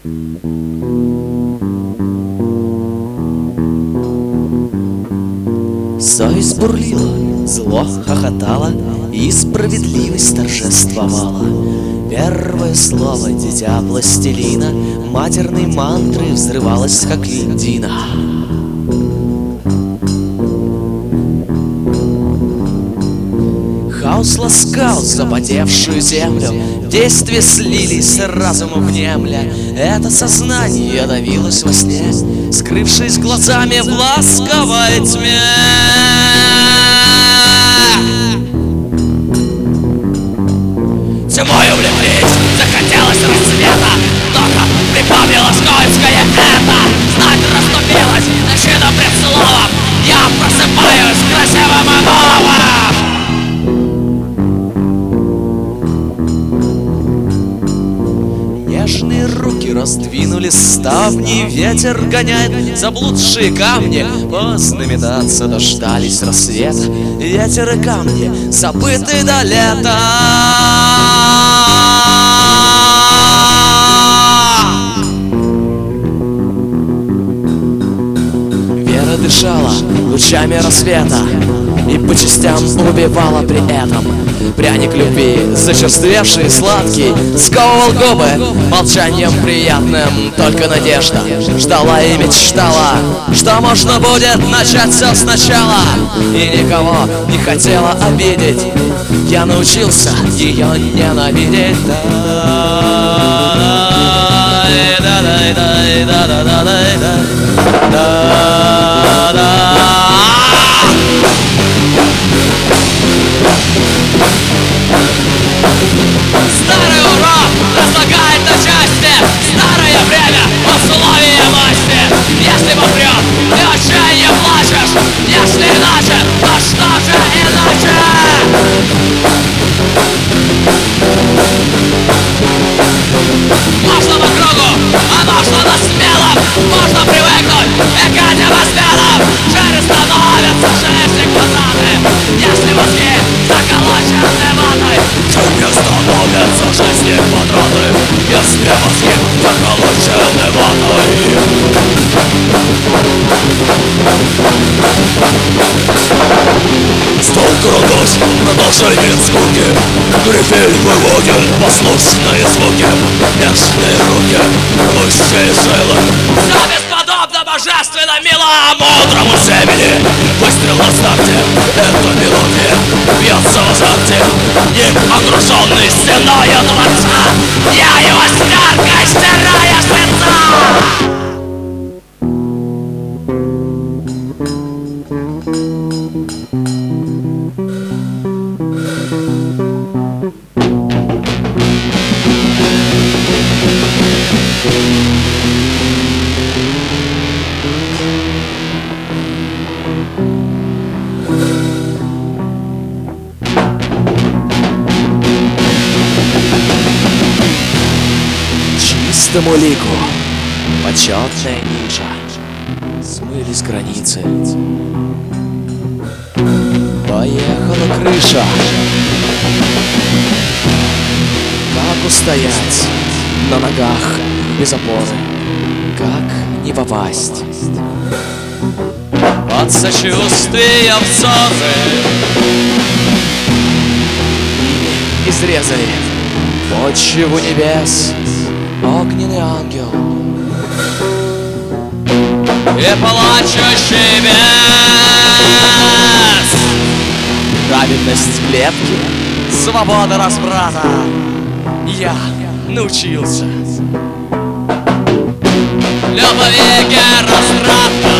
Совесть бурлила, зло хохотало, и справедливость торжествовала. Первое слово дитя пластилина матерной мантры взрывалось, как льдина. Хаос ласкал запотевшую землю, действия слились разуму внемля. Это сознание давилось во сне, скрывшись глазами в ласковой тьме. Тьмой увлеклись, захотелось рассвета, только припомнилось скользкое это. Знать расступилась, защита пред словом, я просыпаюсь красивым и новым. Нежные руки раздвинули ставни, ветер гоняет заблудшие камни. Поздно метаться, дождались рассвета, ветер и камни забыты до лета. Вера дышала лучами рассвета и по частям убивала при этом. Пряник любви, зачерствевший, сладкий, сковывал губы молчанием приятным. Только надежда ждала и мечтала, что можно будет начать все сначала. И никого не хотела обидеть, я научился ее ненавидеть. Старый урок разлагает на части, старое время условие масти. Если попрет, ты отчаяние плачешь, если иначе, то что же иначе? Можно по кругу, а можно на смелом. Можно привыкнуть и к этим изменам. Шире становятся жизни квадраты, если мозги заколочены ватой. Шире становятся жизни квадраты, если мозги заколочены ватой. Стол кругось, продолжение скуки. Грифель выводит послушные звуки. Нежные руки, рвущие жилы. Все бесподобно божественно мило мудрому семени. Выстрел на старте, эта мелодия бьется в азарте. Им окруженный стеною дворца, я его стеркой стираю с лица. Чистому лику почетная ниша, смылись границы, поехала крыша. Как устоять на ногах без опоры, как не попасть под сочувствие взоры? Изрезали почву небес огненный ангел и плачущий бес. Праведность клетки, свобода разврата, я научился. Любви герострата.